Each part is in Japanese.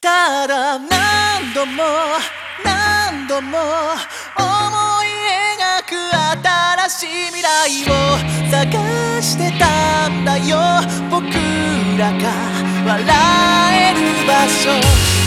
ただ何度も何度も思い描く新しい未来を探してたんだよ。僕らが笑える場所、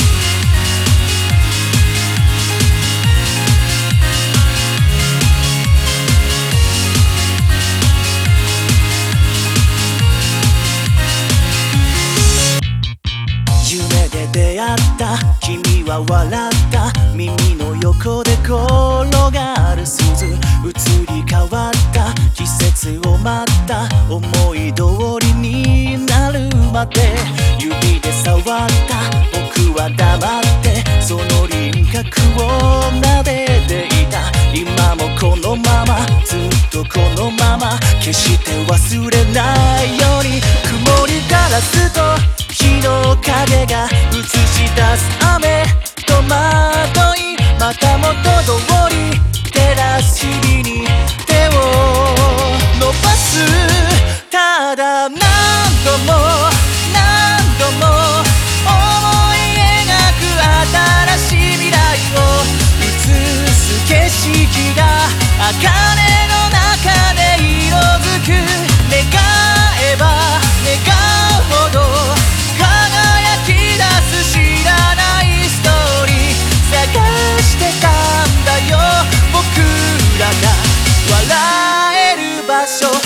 夢で出会った君は笑った。耳の横で転がる鈴、移り変わった季節を待った。思い通りになるまで指で触った僕は黙ってその輪郭を撫でていた。今もこのままずっとこのまま決して忘れないように。曇りガラスと日の影が映し出す雨と惑い、また元通り照らす日々に手を伸ばす。ただ何度も何度も思い描く新しい未来を映す景色が茜の中で色づく。願えば願うほど輝き出す知らないストーリー探してたんだよ。僕らが笑える場所、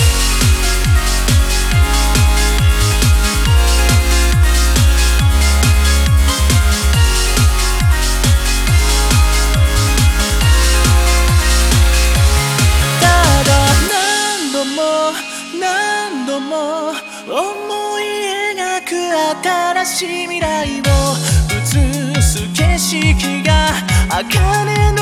ただ何度も何度も思い描く新しい未来を映す景色が茜の